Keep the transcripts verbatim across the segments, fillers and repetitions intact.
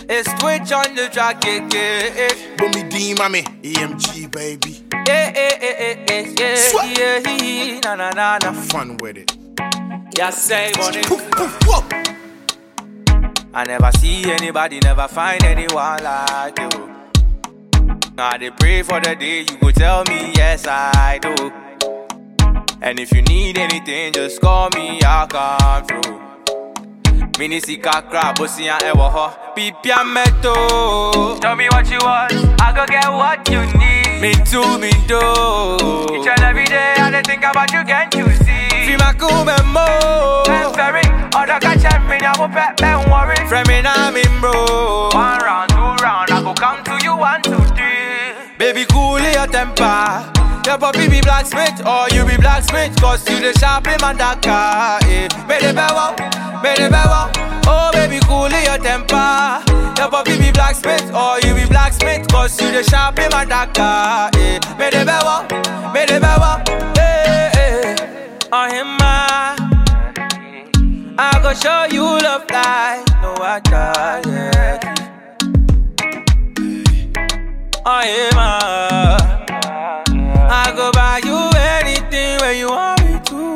It's Twitch on the track, yeah, yeah. Bummy D, mommy, E M G, baby. Yeah, yeah, yeah, yeah, yeah, yeah, yeah, na na na na. Fun with it. Yeah, say money. Poof, poof, whoa. I never see anybody, never find anyone like you. Now they pray for the day you go tell me yes I do. And if you need anything, just call me, I'll come through. Mini sika crab, bossy and ever ho. Pipia meto. Tell me what you want, I go get what you need. Me too, me do. Each and every day, I dey think about you, can't you see? Feel my cool memo. I'm very, other catch and me, I will pet, don't worry. Friend me now, me bro. One round, two round, I go come to you, one, two, three. Baby, cool your temper. Your puppy be blacksmith, or you be blacksmith. Cause you the sharp in my car, eh. Made it better, made it better. Oh baby, cool your temper. Your puppy be blacksmith, or you be blacksmith. Cause you the sharp in my car, eh. Made it better, made it better, eh, eh. On him, I go show you love like no other, yeah. On him, I go buy you anything when you want me to.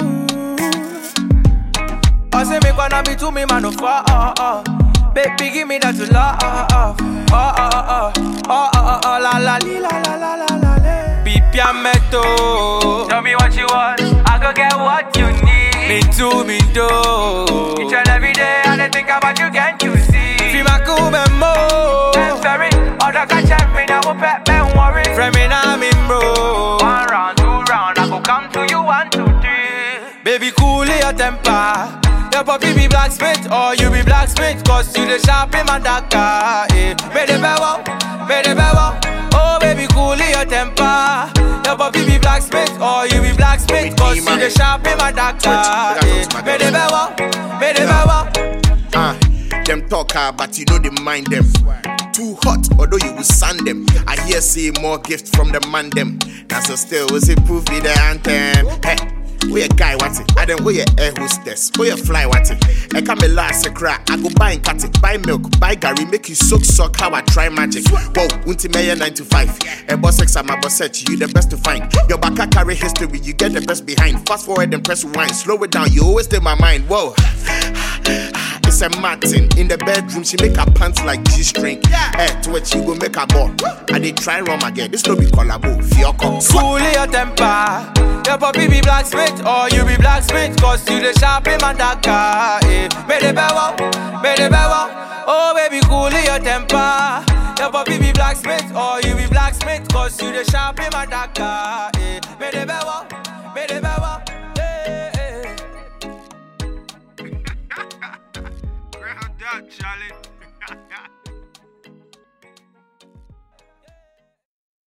I say me wanna be to me man of oh, oh, oh. Baby give me that to love. Oh, oh, oh, oh, oh, oh, oh, la la li, la la la la la la. Pipia meto. Tell me what you want, I go get what you need. Me too, me do. Each and every day I dey think about you, can't you see? Feel my cool memo. I'm very, other catch and me now pet, don't worry. Friend me now, me bro. One round, two round, I go come to you, one, two, three. Baby, cool your temper. Your puppy be blacksmith, or you be blacksmith. Cause you the sharp in my car, eh. Made it better, made it better. Oh baby, cool your temper. Your puppy be blacksmith, or you be blacksmith. Cause you the sharp in my car, eh. Made it better, made it better. Ah, them talk hard, but you know they mind them. Too hot, although you will sand them. I hear say more gift from the man them. Now so still, was it proof be the anthem? Hey. We a guy what it, I then we a air hostess, we a fly what it. I come a last a crack, I go buy and cut it, buy milk, buy Gary, make you soak sock how I try magic. Whoa, Unti Mayor nine to five. A boss sex I'm a boss set, you the best to find. Your back carry history, you get the best behind. Fast forward and press rewind, slow it down, you always stay my mind. Whoa. It's a Martin in the bedroom, she make her pants like G-string. Eh, to what you go make her ball. I did try rum again, this no be collabo, fiocco. Cool your temper. Your puppy be blacksmith, or you be blacksmith. Cause you the sharp in my car, eh. Made it better, made it better. Oh baby, cool your temper. Your puppy be blacksmith, or you be blacksmith. Cause you the sharp in my car, eh. Made it better, made it better, eh, eh. Ground up, Charlie.